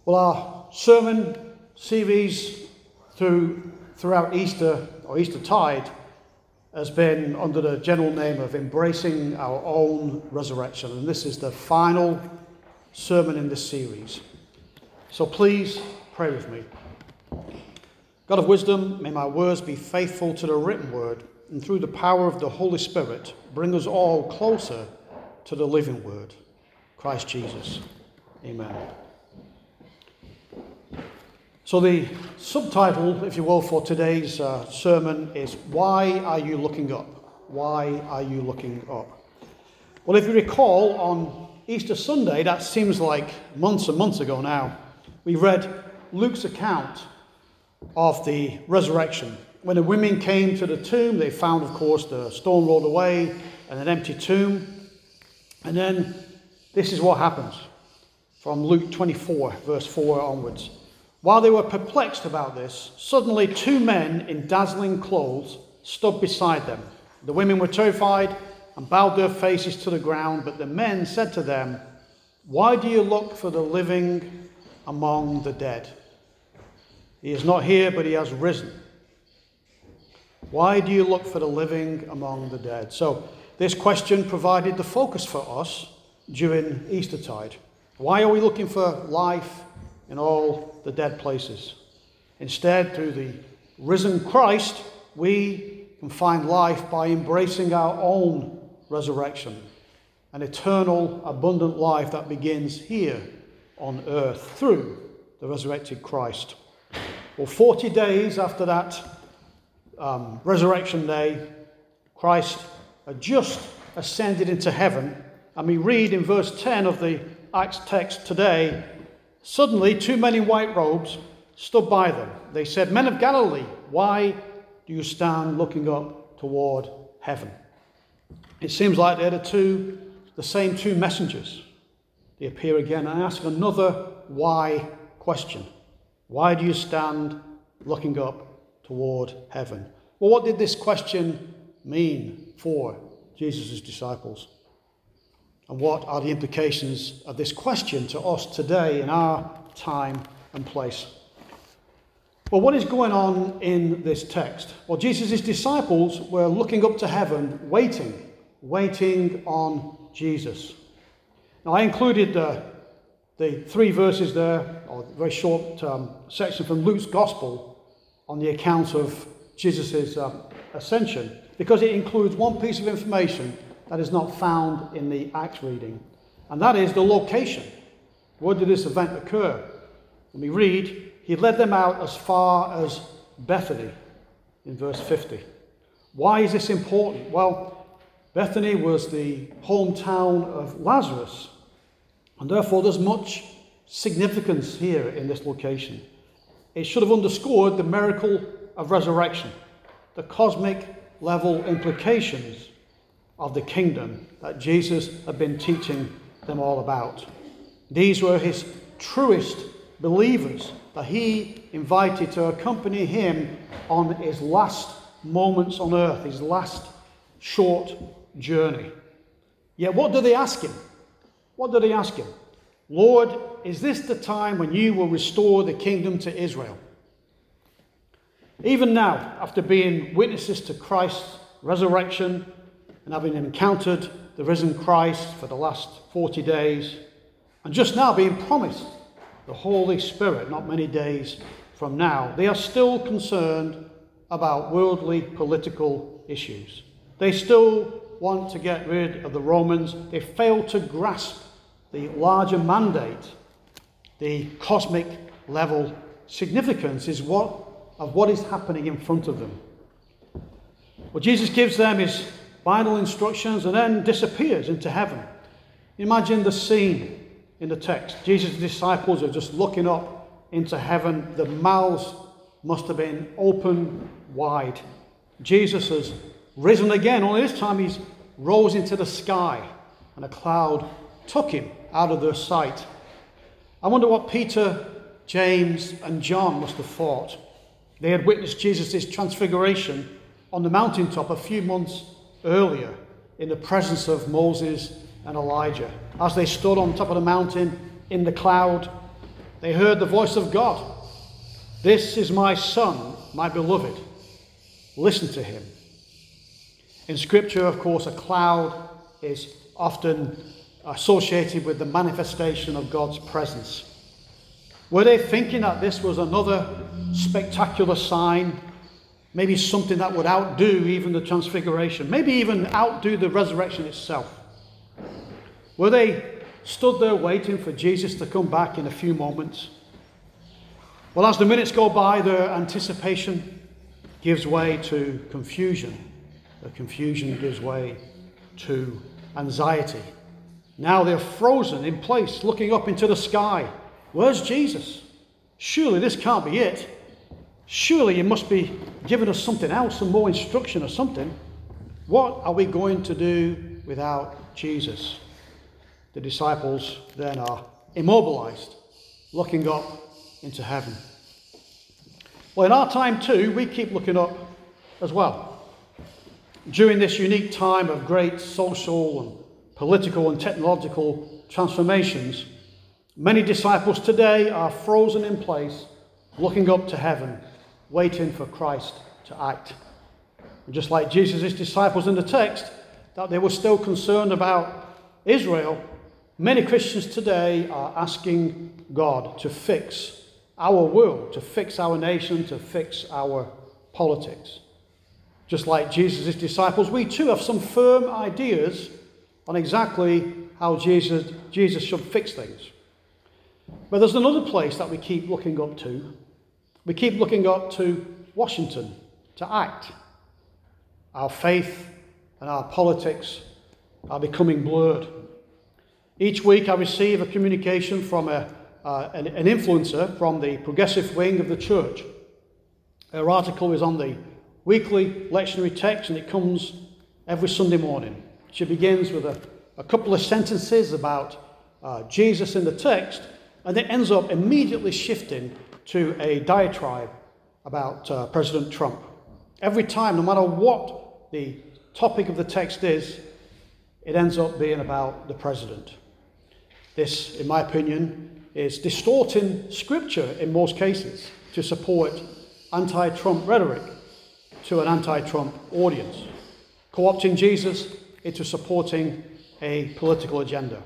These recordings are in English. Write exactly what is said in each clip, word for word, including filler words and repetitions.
Well, our sermon series through throughout Easter or Eastertide has been under the general name of Embracing Our Own Resurrection, and this is the final sermon in this series. So please pray with me. God of wisdom, may my words be faithful to the written word, and through the power of the Holy Spirit, bring us all closer to the living word, Christ Jesus. Amen. So the subtitle, if you will, for today's uh, sermon is, Why Are You Looking Up? Why Are You Looking Up? Well, if you recall, on Easter Sunday, that seems like months and months ago now, we read Luke's account of the resurrection. When the women came to the tomb, they found, of course, the stone rolled away and an empty tomb. And then this is what happens from Luke twenty-four, verse four onwards. While they were perplexed about this, suddenly two men in dazzling clothes stood beside them. The women were terrified and bowed their faces to the ground, but the men said to them, "Why do you look for the living among the dead? He is not here, but he has risen. Why do you look for the living among the dead?" So this question provided the focus for us during Eastertide. Why are we looking for life in all the dead places? Instead, through the risen Christ, we can find life by embracing our own resurrection, an eternal, abundant life that begins here on earth through the resurrected Christ. Well, forty days after that um, resurrection day, Christ had just ascended into heaven, and we read in verse ten of the Acts text today, suddenly two men in white robes stood by them. They said, "Men of Galilee, why do you stand looking up toward heaven?" It seems like they're the two, the same two messengers. They appear again and ask another why question. Why do you stand looking up toward heaven? Well, what did this question mean for Jesus' disciples? And what are the implications of this question to us today in our time and place? Well, what is going on in this text? Well, Jesus' disciples were looking up to heaven, waiting, waiting on Jesus. Now, I included uh, the three verses there, or a very short um, section from Luke's Gospel on the account of Jesus' um, ascension, because it includes one piece of information that is not found in the Acts reading, and that is the location. Where did this event occur? When we read, he led them out as far as Bethany in verse fifty. Why is this important? Well, Bethany was the hometown of Lazarus, and therefore there's much significance here in this location. It should have underscored the miracle of resurrection, the cosmic level implications of the kingdom that Jesus had been teaching them all about. These were his truest believers that he invited to accompany him on his last moments on earth, his last short journey. Yet what do they ask him? What do they ask him? "Lord, is this the time when you will restore the kingdom to Israel?" Even now, after being witnesses to Christ's resurrection and having encountered the risen Christ for the last forty days, and just now being promised the Holy Spirit not many days from now, they are still concerned about worldly political issues. They still want to get rid of the Romans. They fail to grasp the larger mandate, the cosmic level significance is what of what is happening in front of them. Well, Jesus gives them his final instructions and then disappears into heaven. Imagine the scene in the text. Jesus' disciples are just looking up into heaven. The mouths must have been open wide. Jesus has risen again, only this time he's rose into the sky and a cloud took him out of their sight. I wonder what Peter, James and John must have thought. They had witnessed Jesus' transfiguration on the mountaintop a few months earlier in the presence of Moses and Elijah. As they stood on top of the mountain in the cloud, They heard the voice of God. This is my Son, my beloved. Listen to him. In Scripture, of course, a cloud is often associated with the manifestation of God's presence. Were they thinking that this was another spectacular sign, maybe something that would outdo even the transfiguration, maybe even outdo the resurrection itself? Were they stood there waiting for Jesus to come back in a few moments? Well, as the minutes go by, their anticipation gives way to confusion. The confusion gives way to anxiety. Now they're frozen in place, looking up into the sky. Where's Jesus? Surely this can't be it. Surely he must be giving us something else, some more instruction or something. What are we going to do without Jesus? The disciples then are immobilized, looking up into heaven. Well, in our time too, we keep looking up as well. During this unique time of great social and political and technological transformations, many disciples today are frozen in place, looking up to heaven, waiting for Christ to act. And just like Jesus' disciples in the text, that they were still concerned about Israel, many Christians today are asking God to fix our world, to fix our nation, to fix our politics. Just like Jesus' disciples, we too have some firm ideas on exactly how Jesus, Jesus should fix things. But there's another place that we keep looking up to. We keep looking up to Washington to act. Our faith and our politics are becoming blurred. Each week I receive a communication from a, uh, an, an influencer from the progressive wing of the church. Her article is on the weekly lectionary text, and it comes every Sunday morning. She begins with a, a couple of sentences about uh, Jesus in the text, and it ends up immediately shifting to a diatribe about uh, President Trump. Every time, no matter what the topic of the text is, it ends up being about the president. This, in my opinion, is distorting Scripture in most cases to support anti-Trump rhetoric to an anti-Trump audience, co-opting Jesus into supporting a political agenda.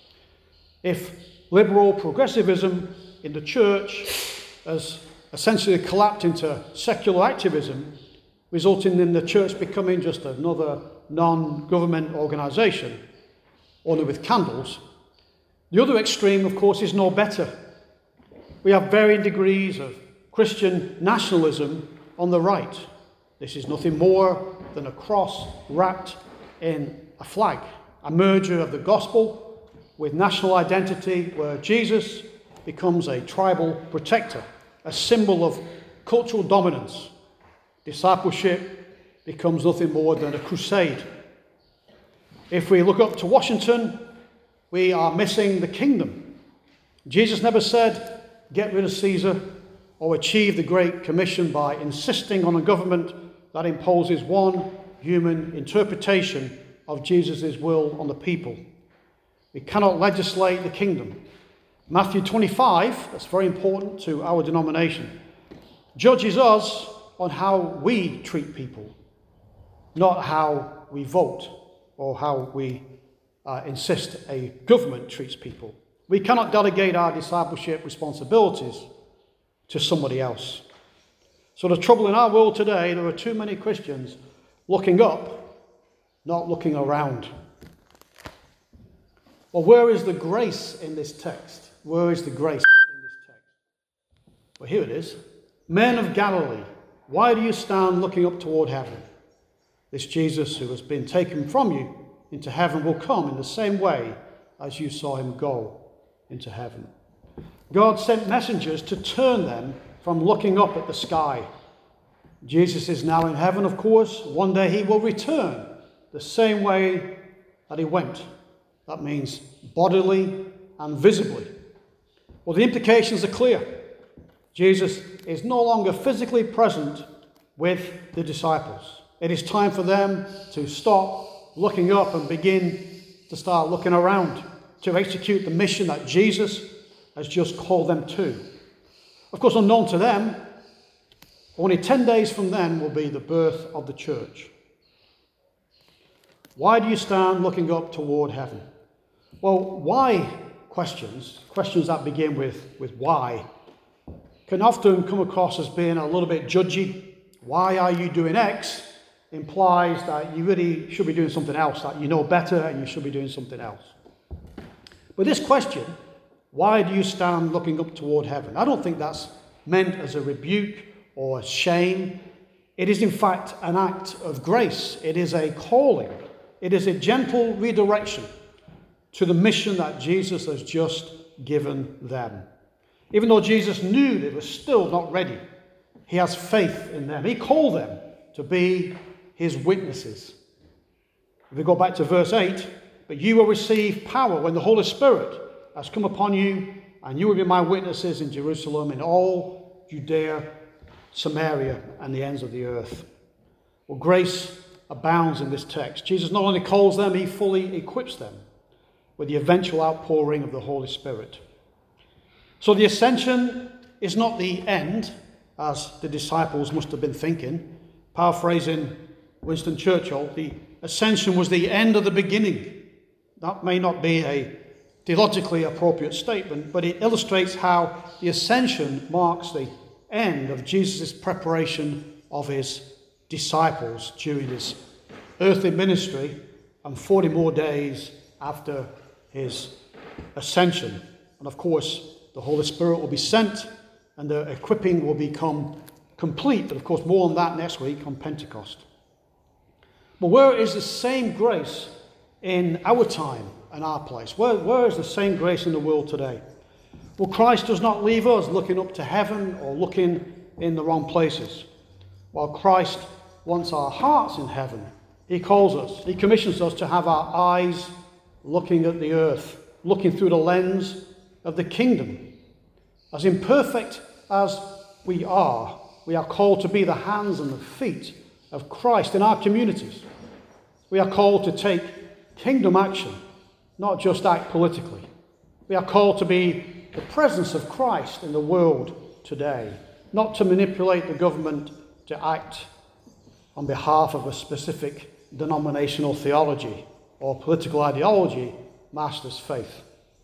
If liberal progressivism in the church has essentially collapsed into secular activism, resulting in the church becoming just another non-government organisation, only with candles, the other extreme, of course, is no better. We have varying degrees of Christian nationalism on the right. This is nothing more than a cross wrapped in a flag, a merger of the gospel with national identity, where Jesus becomes a tribal protector, a symbol of cultural dominance. Discipleship becomes nothing more than a crusade. If we look up to Washington, we are missing the kingdom. Jesus never said, get rid of Caesar, or achieve the Great Commission by insisting on a government that imposes one human interpretation of Jesus' will on the people. We cannot legislate the kingdom. Matthew twenty-five, that's very important to our denomination, judges us on how we treat people, not how we vote or how we uh, insist a government treats people. We cannot delegate our discipleship responsibilities to somebody else. So the trouble in our world today, there are too many Christians looking up, not looking around. Well, where is the grace in this text? Where is the grace in this text? Well, here it is. Men of Galilee, why do you stand looking up toward heaven? This Jesus who has been taken from you into heaven will come in the same way as you saw him go into heaven. God sent messengers to turn them from looking up at the sky. Jesus is now in heaven, of course. One day he will return the same way that he went. That means bodily and visibly. Well, the implications are clear. Jesus is no longer physically present with the disciples. It is time for them to stop looking up and begin to start looking around, to execute the mission that Jesus has just called them to. Of course, unknown to them, only ten days from then will be the birth of the church. Why do you stand looking up toward heaven? Well, why questions, questions that begin with, with why, can often come across as being a little bit judgy. Why are you doing X implies that you really should be doing something else, that you know better and you should be doing something else. But this question, why do you stand looking up toward heaven? I don't think that's meant as a rebuke or shame. It is in fact an act of grace. It is a calling. It is a gentle redirection to the mission that Jesus has just given them. Even though Jesus knew they were still not ready, he has faith in them. He called them to be his witnesses. If we go back to verse eight, but you will receive power when the Holy Spirit has come upon you, and you will be my witnesses in Jerusalem, in all Judea, Samaria, and the ends of the earth. Well, grace abounds in this text. Jesus not only calls them, he fully equips them with the eventual outpouring of the Holy Spirit. So the ascension is not the end, as the disciples must have been thinking. Paraphrasing Winston Churchill, the ascension was the end of the beginning. That may not be a theologically appropriate statement, but it illustrates how the ascension marks the end of Jesus' preparation of his disciples during his earthly ministry and forty more days after his ascension. And of course, the Holy Spirit will be sent and the equipping will become complete. But of course, more on that next week on Pentecost. But where is the same grace in our time and our place? Where, where is the same grace in the world today? Well, Christ does not leave us looking up to heaven or looking in the wrong places. While Christ wants our hearts in heaven, he calls us, he commissions us to have our eyes looking at the earth, looking through the lens of the kingdom. As imperfect as we are, we are called to be the hands and the feet of Christ in our communities. We are called to take kingdom action, not just act politically. We are called to be the presence of Christ in the world today, not to manipulate the government to act on behalf of a specific denominational theology or political ideology masked as faith.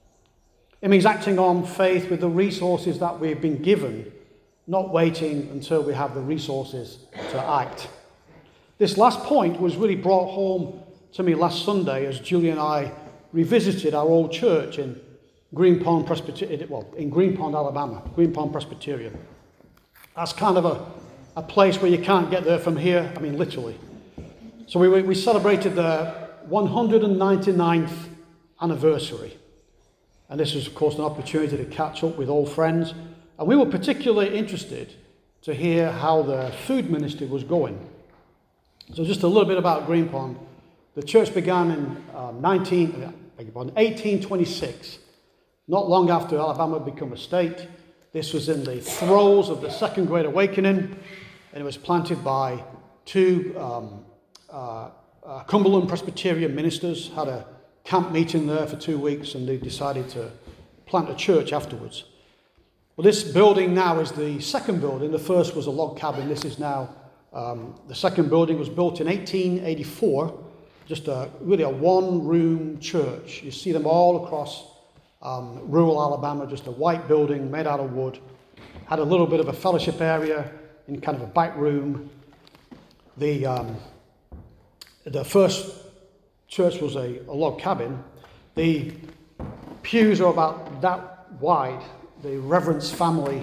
It means acting on faith with the resources that we've been given, not waiting until we have the resources to act. This last point was really brought home to me last Sunday as Julie and I revisited our old church in Green Pond Presbyterian, well, in Green Pond, Alabama, Green Pond Presbyterian. That's kind of a, a place where you can't get there from here, I mean literally. So we, we celebrated the one hundred ninety-ninth anniversary. And this was, of course, an opportunity to catch up with old friends. And we were particularly interested to hear how the food ministry was going. So just a little bit about Green Pond. The church began in um, nineteen, eighteen twenty-six, not long after Alabama had become a state. This was in the throes of the Second Great Awakening, and it was planted by two um, uh, uh, Cumberland Presbyterian ministers, had a camp meeting there for two weeks, and they decided to plant a church afterwards. Well, this building now is the second building. The first was a log cabin. This is now, um, the second building was built in eighteen eighty-four, just a, really a one-room church. You see them all across um, rural Alabama, just a white building made out of wood. Had a little bit of a fellowship area in kind of a back room. The, um, the first church was a, a log cabin. The pews are about that wide. The Reverend's family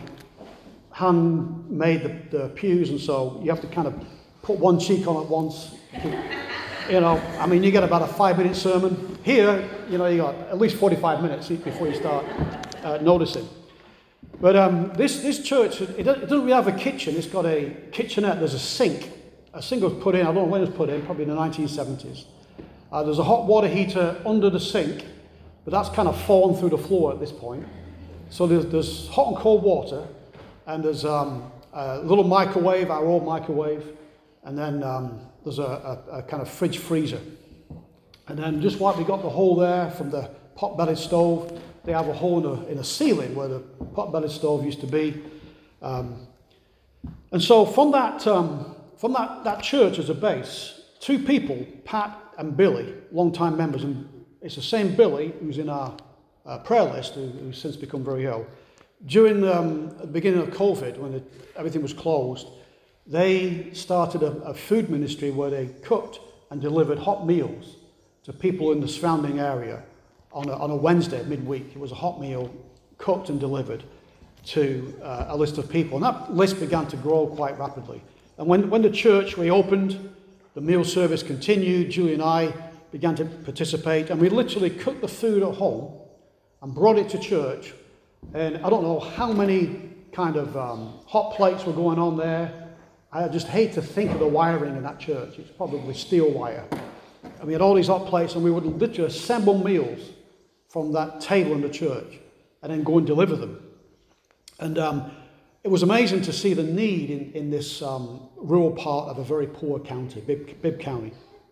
hand made the, the pews, and so you have to kind of put one cheek on at once. You know, I mean, you get about a five-minute sermon. Here, you know, you got at least forty-five minutes before you start uh, noticing. But um, this this church, it doesn't really have a kitchen. It's got a kitchenette. There's a sink. A sink was put in. I don't know when it was put in. Probably in the nineteen seventies. Uh, there's a hot water heater under the sink, but that's kind of fallen through the floor at this point. So there's, there's hot and cold water, and there's um, a little microwave, our old microwave, and then um, there's a, a, a kind of fridge freezer. And then just like we got the hole there from the pot-bellied stove, they have a hole in a, in a ceiling where the pot-bellied stove used to be. Um, and so from that um, from that, that church as a base, two people, Pat and Billy, long-time members, and it's the same Billy who's in our uh, prayer list, who, who's since become very ill. During um, the beginning of COVID, when it, everything was closed, they started a, a food ministry where they cooked and delivered hot meals to people in the surrounding area on a, on a Wednesday midweek. It was a hot meal cooked and delivered to uh, a list of people. And that list began to grow quite rapidly. And when, when the church reopened, the meal service continued. Julie and I began to participate, and we literally cooked the food at home and brought it to church. And I don't know how many kind of um, hot plates were going on there. I just hate to think of the wiring in that church. It's probably steel wire. And we had all these hot plates, and we would literally assemble meals from that table in the church and then go and deliver them. And um, it was amazing to see the need in, in this um, rural part of a very poor county, Bibb, Bibb County.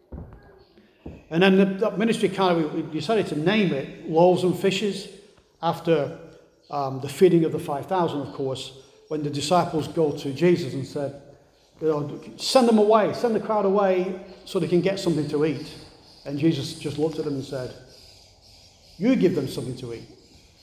And then the, that ministry kind of, we decided to name it Loaves and Fishes, after um, the feeding of the five thousand, of course, when the disciples go to Jesus and said, you know, send them away, send the crowd away so they can get something to eat. And Jesus just looked at them and said, you give them something to eat.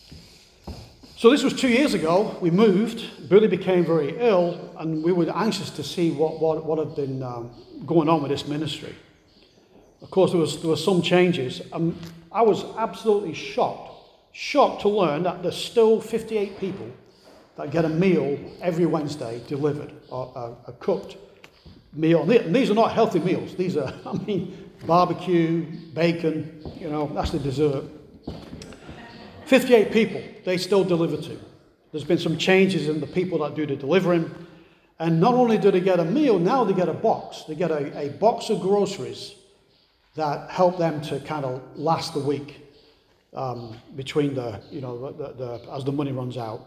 So this was two years ago. We moved. Billy became very ill, and we were anxious to see what, what, what had been um, going on with this ministry. Of course, there was there were some changes. Um, I was absolutely shocked, shocked to learn that there's still fifty-eight people that get a meal every Wednesday delivered, or a, a cooked meal. And these are not healthy meals. These are, I mean, barbecue, bacon, you know, that's the dessert. fifty-eight people they still deliver to. There's been some changes in the people that do the delivering. And not only do they get a meal, now they get a box. They get a, a box of groceries that help them to kind of last the week um, between the, you know, the, the, as the money runs out.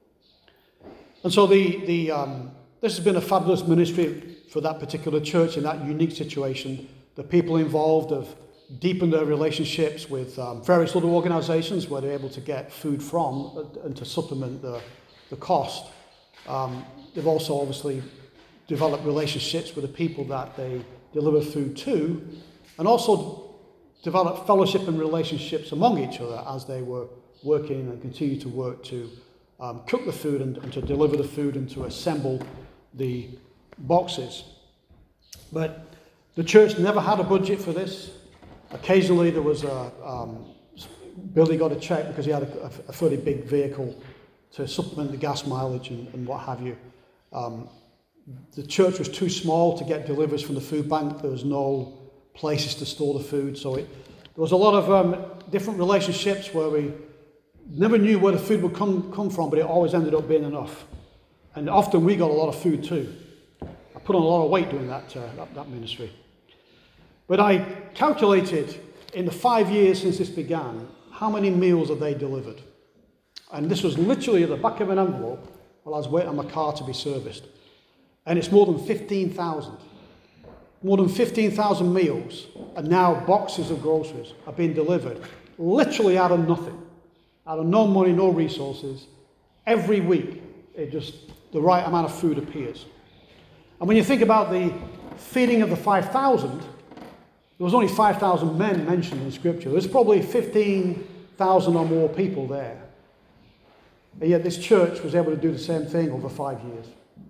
And so the, the um, this has been a fabulous ministry for that particular church in that unique situation. The people involved have deepened their relationships with um, various other organizations where they're able to get food from and to supplement the, the cost. Um, they've also obviously developed relationships with the people that they deliver food to, and also developed fellowship and relationships among each other as they were working and continue to work to um, cook the food and, and to deliver the food and to assemble the boxes. But the church never had a budget for this. Occasionally there was a, um, Billy got a check because he had a, a fairly big vehicle to supplement the gas mileage and, and what have you. Um, the church was too small to get deliveries from the food bank. There was no places to store the food. So it, there was a lot of um, different relationships where we never knew where the food would come, come from, but it always ended up being enough. And often we got a lot of food too. I put on a lot of weight doing that, uh, that, that ministry. But I calculated in the five years since this began, how many meals have they delivered? And this was literally at the back of an envelope while I was waiting on my car to be serviced. And it's more than fifteen thousand. More than fifteen thousand meals, and now boxes of groceries are being delivered, literally out of nothing, out of no money, no resources. Every week, it just, the right amount of food appears. And when you think about the feeding of the five thousand, there was only five thousand men mentioned in Scripture. There's probably fifteen thousand or more people there. And yet this church was able to do the same thing over five years.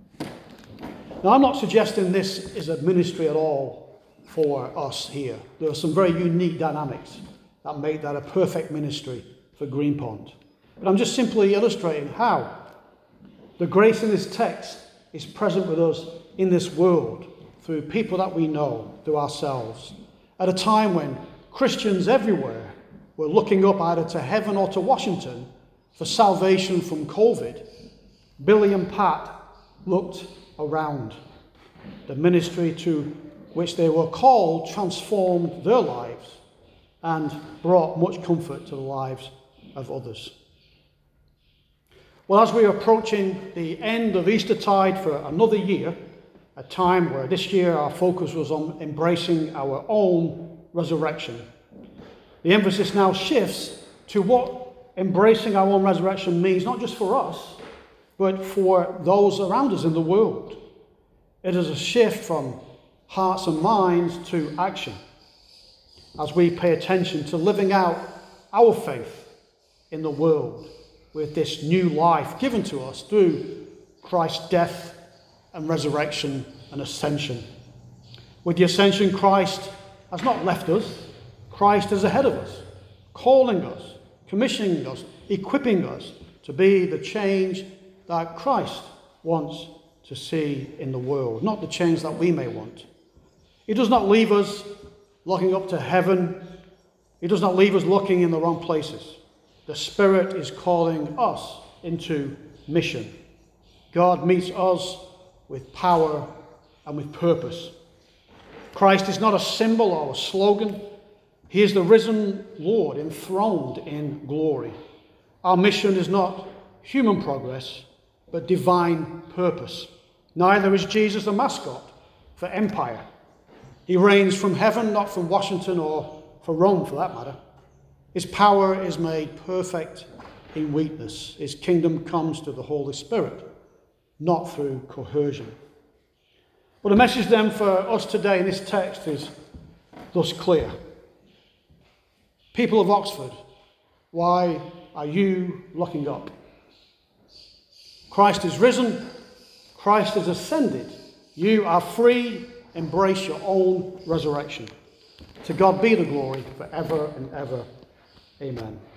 Now, I'm not suggesting this is a ministry at all for us here. There are some very unique dynamics that make that a perfect ministry for Greenpond. But I'm just simply illustrating how the grace in this text is present with us in this world through people that we know, through ourselves, at a time when Christians everywhere were looking up either to heaven or to Washington for salvation from COVID. Billy and Pat looked around. The ministry to which they were called transformed their lives and brought much comfort to the lives of others. Well, as we are approaching the end of Eastertide for another year, a time where this year our focus was on embracing our own resurrection, the emphasis now shifts to what embracing our own resurrection means, not just for us, but for those around us in the world. It is a shift from hearts and minds to action as we pay attention to living out our faith in the world with this new life given to us through Christ's death and resurrection and ascension. With the ascension, Christ has not left us. Christ is ahead of us, calling us, commissioning us, equipping us to be the change that Christ wants to see in the world, not the change that we may want. He does not leave us looking up to heaven. He does not leave us looking in the wrong places. The Spirit is calling us into mission. God meets us with power and with purpose. Christ is not a symbol or a slogan. He is the risen Lord, enthroned in glory. Our mission is not human progress, but divine purpose. Neither is Jesus a mascot for empire. He reigns from heaven, not from Washington or for Rome, for that matter. His power is made perfect in weakness. His kingdom comes through the Holy Spirit, not through coercion. But the message then for us today in this text is thus clear. People of Oxford, why are you looking up? Christ is risen. Christ is ascended. You are free. Embrace your own resurrection. To God be the glory forever and ever. Amen.